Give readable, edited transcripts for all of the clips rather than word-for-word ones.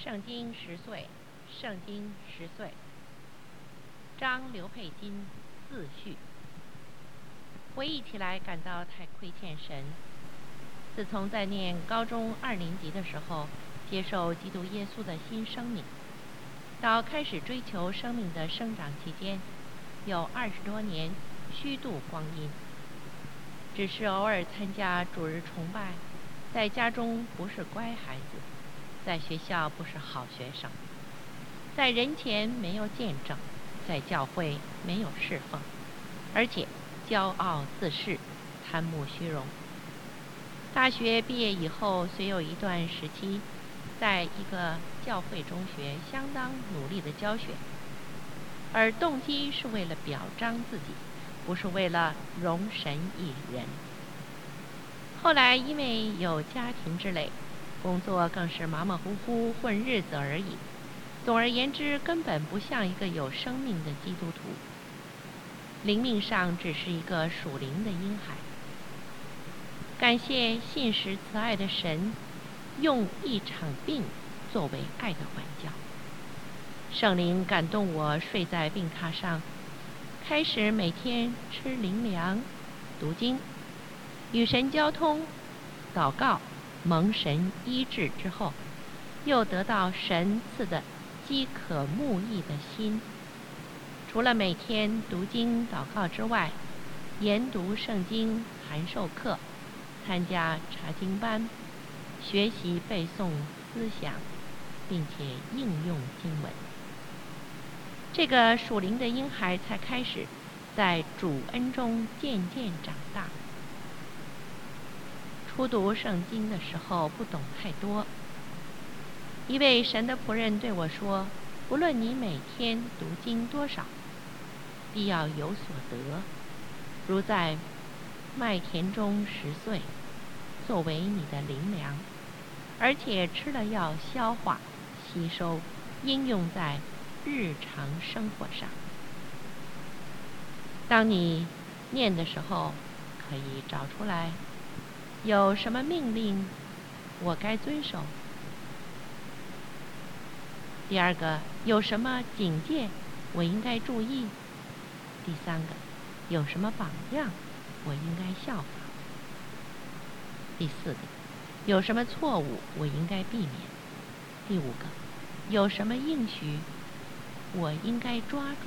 圣经10岁，圣经10岁。张刘佩金自序。回忆起来感到太亏欠神。自从在念高中2年级的时候，接受基督耶稣的新生命，到开始追求生命的生长期间，有20多年虚度光阴。只是偶尔参加主日崇拜，在家中不是乖孩子，在学校不是好学生，在人前没有见证，在教会没有侍奉，而且骄傲自恃，贪慕虚荣。大学毕业以后，虽有一段时期在一个教会中学相当努力的教学，而动机是为了表彰自己，不是为了容神一人。后来因为有家庭之累，工作更是马马虎虎混日子而已。总而言之，根本不像一个有生命的基督徒，灵命上只是一个属灵的婴孩。感谢信实慈爱的神，用一场病作为爱的管教。圣灵感动我，睡在病榻上，开始每天吃灵粮、读经、与神交通、祷告、蒙神医治之后，又得到神赐的饥渴慕义的心。除了每天读经祷告之外，研读圣经、函授课，参加查经班，学习背诵思想，并且应用经文。这个属灵的婴孩才开始在主恩中渐渐长大。初读圣经的时候不懂太多，一位神的仆人对我说，不论你每天读经多少，必要有所得，如在麦田中拾穗，作为你的灵粮，而且吃了要消化吸收，应用在日常生活上。当你念的时候，可以找出来有什么命令我该遵守。第二个，有什么警戒我应该注意。第三个，有什么榜样我应该效仿。第四个，有什么错误我应该避免。第五个，有什么应许我应该抓住。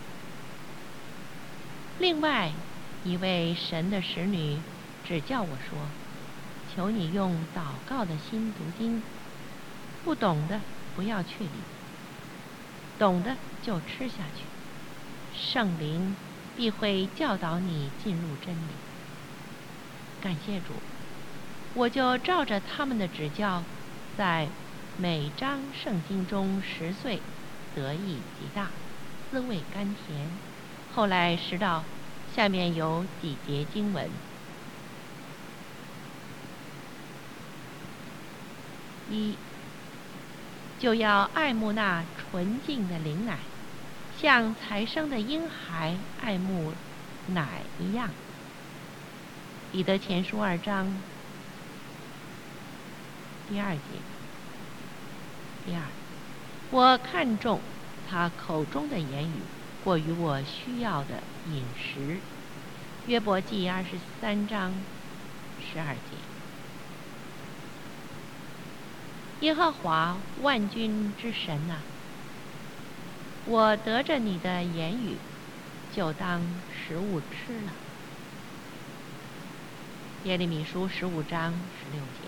另外一位神的使女只叫我说，求你用祷告的心读经，不懂的不要去理，懂的就吃下去，圣灵必会教导你进入真理。感谢主，我就照着他们的指教，在每章圣经中拾穗，得益极大，滋味甘甜。后来识到下面有几节经文：一，就要爱慕那纯净的灵奶，像才生的婴孩爱慕奶一样。彼得前书2章第2节。第二，我看重他口中的言语，过于我需要的饮食。约伯记23章12节。耶和华万军之神啊，我得着你的言语，就当食物吃了。耶利米书15章16节。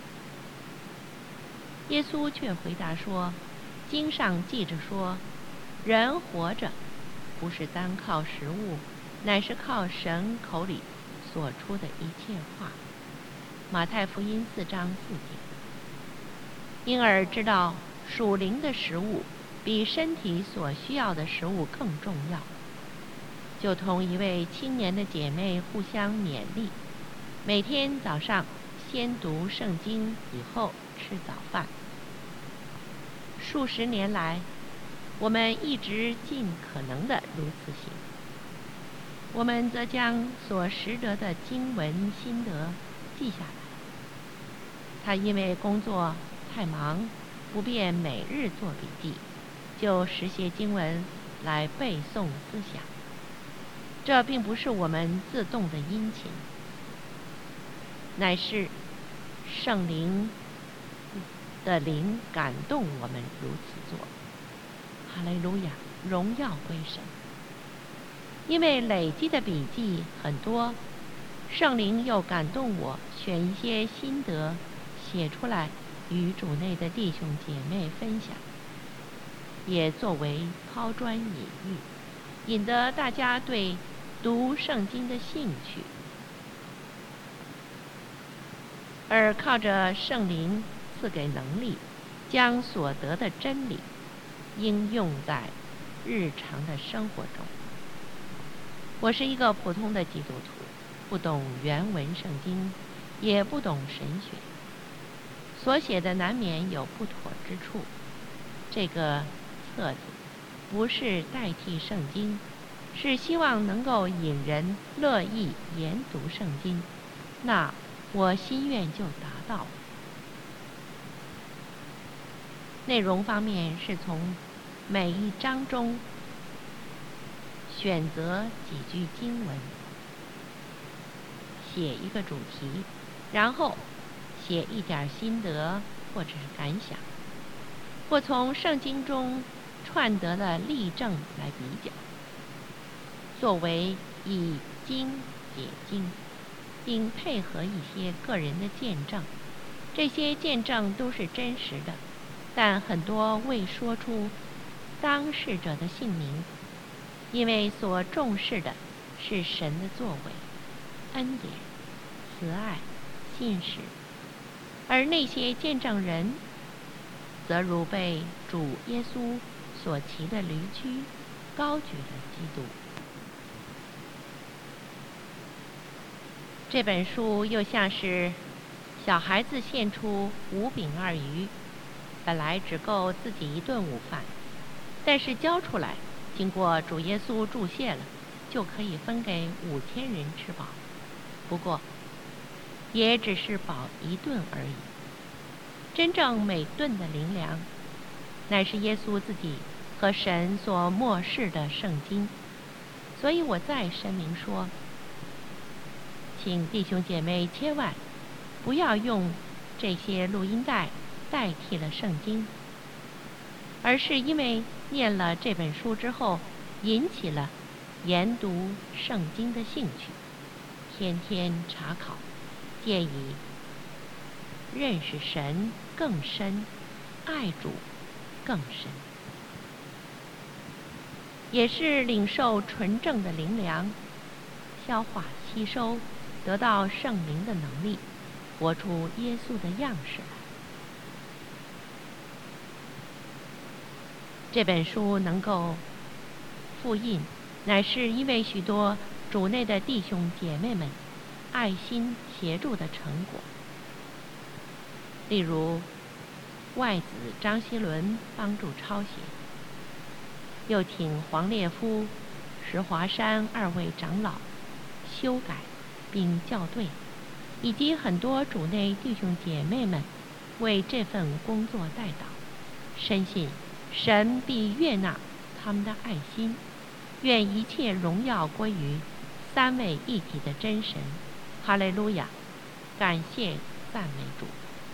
耶稣却回答说，经上记着说，人活着不是单靠食物，乃是靠神口里所出的一切话。马太福音4章4节。因而知道属灵的食物比身体所需要的食物更重要，就同一位青年的姐妹互相勉励，每天早上先读圣经，以后吃早饭。数十年来，我们一直尽可能的如此行。我们则将所识得的经文心得记下来。他因为工作太忙， 不便每日做笔记，就拾些经文来背诵思想。这并不是我们自动的殷勤，乃是圣灵的灵感动我们如此做。哈利路亚，荣耀归神。因为累积的笔记很多，圣灵又感动我选一些心得写出来与主内的弟兄姐妹分享，也作为抛砖引玉，引得大家对读圣经的兴趣，而靠着圣灵赐给能力，将所得的真理应用在日常的生活中。我是一个普通的基督徒，不懂原文圣经，也不懂神学，所写的难免有不妥之处。这个册子不是代替圣经，是希望能够引人乐意研读圣经，那我心愿就达到了。内容方面是从每一章中选择几句经文，写一个主题，然后写一点心得或者是感想，或从圣经中串得的例证来比较，作为以经解经，并配合一些个人的见证。这些见证都是真实的，但很多未说出当事者的姓名，因为所重视的是神的作为、恩典、慈爱、信实，而那些见证人则如被主耶稣所骑的驴驹高举了基督。这本书又像是小孩子献出5饼2鱼，本来只够自己一顿午饭，但是交出来，经过主耶稣祝谢了，就可以分给5000人吃饱。不过，也只是饱一顿而已。真正每顿的灵粮，乃是耶稣自己和神所默示的圣经。所以我再声明说，请弟兄姐妹千万不要用这些录音带代替了圣经，而是因为念了这本书之后，引起了研读圣经的兴趣，天天查考，借以认识神更深，爱主更深，也是领受纯正的灵粮，消化吸收，得到圣灵的能力，活出耶稣的样式来。这本书能够复印，乃是因为许多主内的弟兄姐妹们爱心协助的成果。例如，外子张希伦帮助抄写，又请黄烈夫、石华山2位长老修改并校对，以及很多主内弟兄姐妹们为这份工作代祷。深信神必悦纳他们的爱心，愿一切荣耀归于3位一体的真神。哈利路亚，感谢赞美主。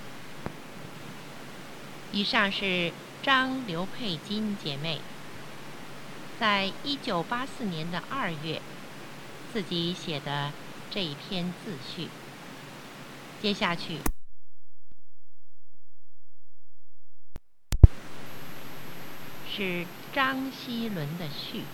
以上是张刘佩金姐妹在1984年的2月自己写的这一篇自序。接下去是张希伦的序。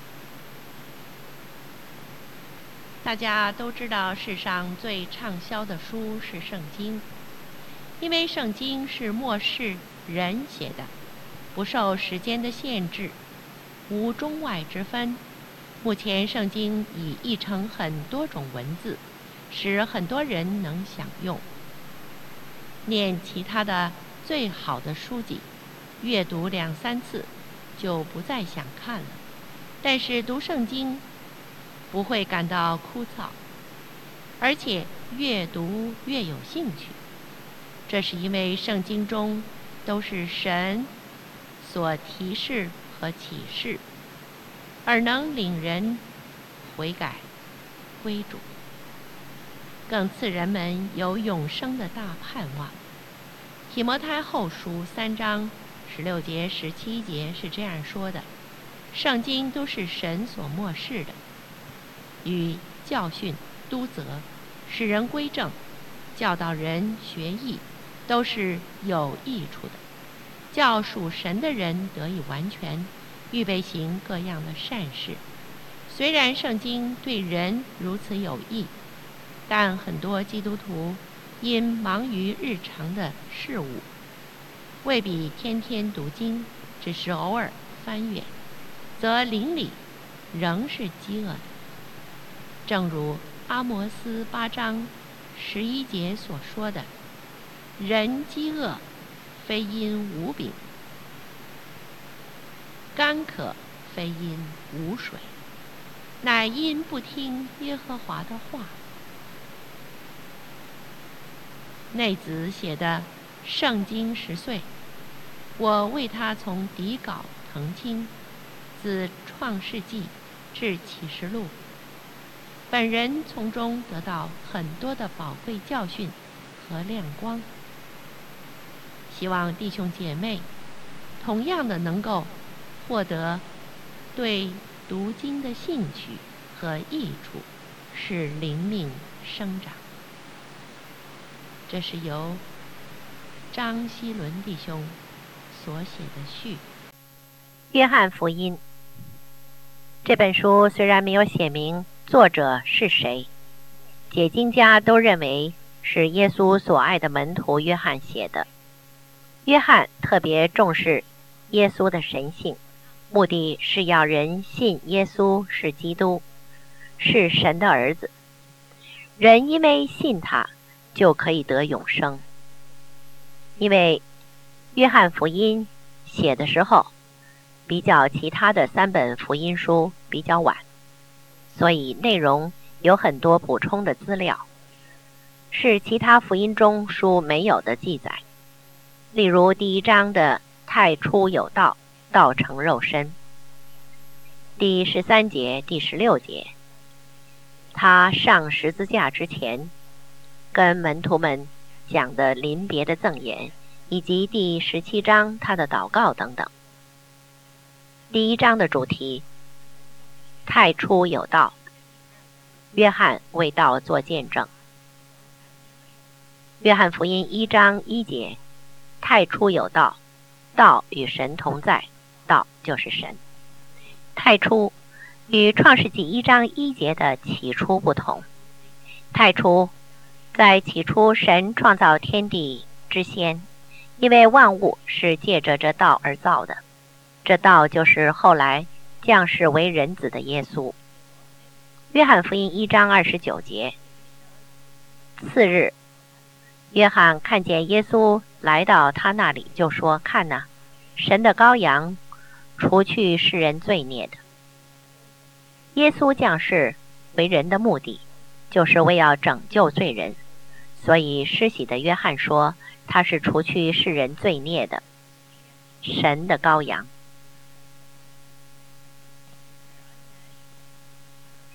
大家都知道，世上最畅销的书是圣经，因为圣经是末世人写的，不受时间的限制，无中外之分。目前圣经已译成很多种文字，使很多人能享用。念其他的最好的书籍，阅读2、3次就不再想看了，但是读圣经不会感到枯燥，而且越读越有兴趣。这是因为圣经中都是神所提示和启示，而能领人悔改归主，更赐人们有永生的大盼望。提摩太后书3章16节17节是这样说的：圣经都是神所默示的，与教训、督责、使人归正、教导人学义，都是有益处的，叫属神的人得以完全，预备行各样的善事。虽然圣经对人如此有益，但很多基督徒因忙于日常的事务，未必天天读经，只是偶尔翻阅，则灵里仍是饥饿的。正如阿摩斯8章11节所说的：人饥饿，非因无饼；干渴，非因无水，乃因不听耶和华的话。内子写的圣经10岁，我为他从底稿誊清，自创世纪至启示录，本人从中得到很多的宝贵教训和亮光。希望弟兄姐妹同样的能够获得对读经的兴趣和益处，使灵命生长。这是由张希伦弟兄所写的序。 约翰福音这本书虽然没有写明作者是谁，解经家都认为是耶稣所爱的门徒约翰写的。约翰特别重视耶稣的神性，目的是要人信耶稣是基督，是神的儿子。人因为信他，就可以得永生。因为约翰福音写的时候比较其他的3本福音书比较晚，所以内容有很多补充的资料，是其他福音中书没有的记载。例如第1章的太初有道，道成肉身；第13节、第16节，他上十字架之前跟门徒们讲的临别的赠言，以及第17章他的祷告等等。第1章的主题，太初有道，约翰为道做见证。约翰福音1章1节，太初有道，道与神同在，道就是神。太初与创世纪1章1节的起初不同。太初在起初神创造天地之先，因为万物是借着这道而造的，这道就是后来降世为人子的耶稣。约翰福音1章29节，次日，约翰看见耶稣来到他那里，就说：看哪，神的羔羊，除去世人罪孽的。耶稣降世为人的目的，就是为要拯救罪人，所以施洗的约翰说他是除去世人罪孽的神的羔羊。